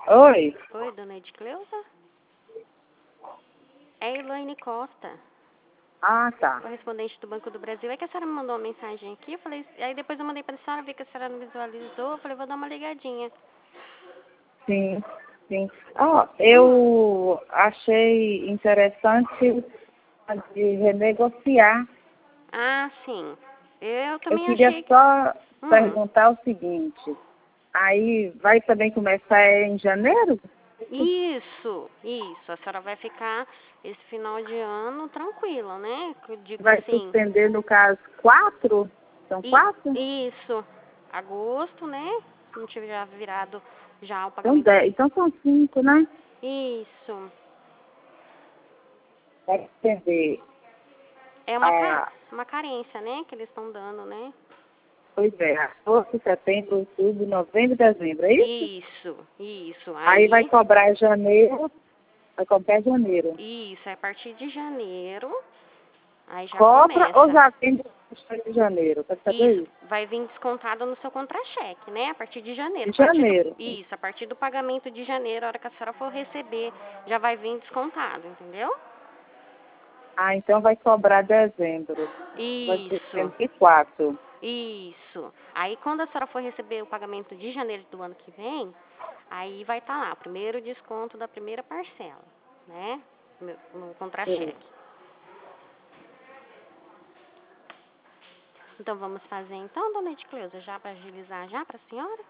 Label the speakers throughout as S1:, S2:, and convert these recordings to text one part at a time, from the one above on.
S1: Oi?
S2: Oi, dona Edcleusa? É Elaine Costa,
S1: Ah, tá.
S2: correspondente do Banco do Brasil. É que a senhora me mandou uma mensagem aqui, eu falei, aí depois eu mandei pra senhora, vi que a senhora não visualizou, eu falei, vou dar uma ligadinha.
S1: Sim, sim. Eu achei interessante de renegociar.
S2: Ah, sim. Eu
S1: Eu
S2: também
S1: queria
S2: achei que...
S1: só
S2: Hum,
S1: perguntar o seguinte. Aí vai também começar em janeiro?
S2: isso. A senhora vai ficar esse final de ano tranquila, né? Eu digo
S1: Vai
S2: assim,
S1: suspender, no caso, 4? São 4?
S2: isso, agosto, né? Se não tiver virado já o
S1: São
S2: pagamento.
S1: 10. Então são 5, né?
S2: Isso.
S1: Vai suspender.
S2: É
S1: Ah,
S2: uma carência, né? Que eles estão dando, né?
S1: pois é, agosto, setembro, outubro, novembro e dezembro, é isso?
S2: Isso.
S1: Aí vai
S2: Aí,
S1: cobrar janeiro, vai cobrar janeiro.
S2: isso, é a partir de janeiro, aí já
S1: Cobra ou
S2: começa.
S1: já vem de janeiro? Para saber
S2: Isso,
S1: isso?
S2: vai vir descontado no seu contra-cheque, né? A partir de janeiro.
S1: De janeiro.
S2: A partir do pagamento de janeiro, a hora que a senhora for receber, já vai vir descontado, entendeu?
S1: Ah, então vai cobrar dezembro. Vai ser
S2: Isso,
S1: 104.
S2: isso. Aí quando a senhora for receber o pagamento de janeiro do ano que vem, aí vai estar lá, primeiro desconto da primeira parcela, né? No
S1: Sim.
S2: contra-cheque. Então vamos fazer então, dona Edcleusa, já para agilizar já para a senhora?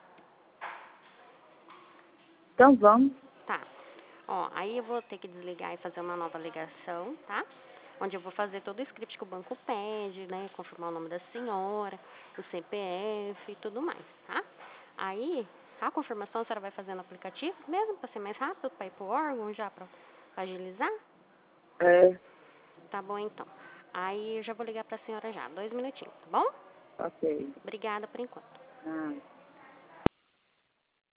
S1: Então vamos.
S2: Tá. Ó, aí eu vou ter que desligar e fazer uma nova ligação, tá? Onde eu vou fazer todo o script que o banco pede, né? Confirmar o nome da senhora, o CPF e tudo mais, tá? Aí, a confirmação a senhora vai fazer no aplicativo mesmo, para ser mais rápido, para ir pro órgão já, para agilizar?
S1: É,
S2: Tá bom, então. Aí eu já vou ligar para a senhora já, 2 minutinhos, tá bom?
S1: ok.
S2: Obrigada por enquanto.
S1: Ah.